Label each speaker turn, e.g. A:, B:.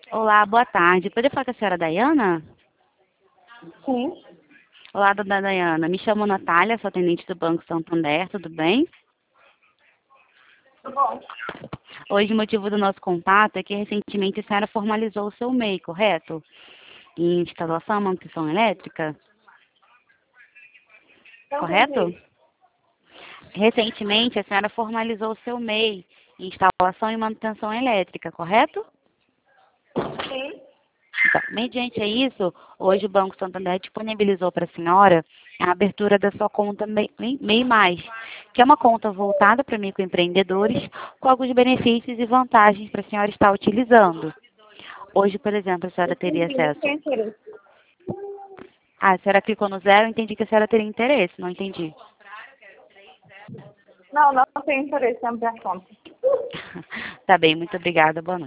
A: Olá, boa tarde. Poderia falar com a senhora Dayana?
B: Sim,
A: Olá, dona Dayana. Me chamo Natália, sou atendente do Banco Santander, tudo bem?
B: tudo bom.
A: Hoje o motivo do nosso contato é que recentemente a senhora formalizou o seu MEI, correto? Em instalação e manutenção elétrica,
B: Não
A: correto?
B: entendi.
A: Recentemente a senhora formalizou o seu MEI em instalação e manutenção elétrica, correto?
B: Sim,
A: Então, mediante a isso, hoje o Banco Santander disponibilizou para a senhora a abertura da sua conta MEI Mais, que é uma conta voltada para microempreendedores com alguns benefícios e vantagens para a senhora estar utilizando. Hoje, por exemplo, a senhora teria
B: entendi, não
A: acesso...
B: tem interesse.
A: Ah, a senhora clicou no zero, entendi que a senhora teria interesse, não entendi.
B: Não tem interesse em abrir a conta.
A: Tá bem, muito obrigada, boa noite.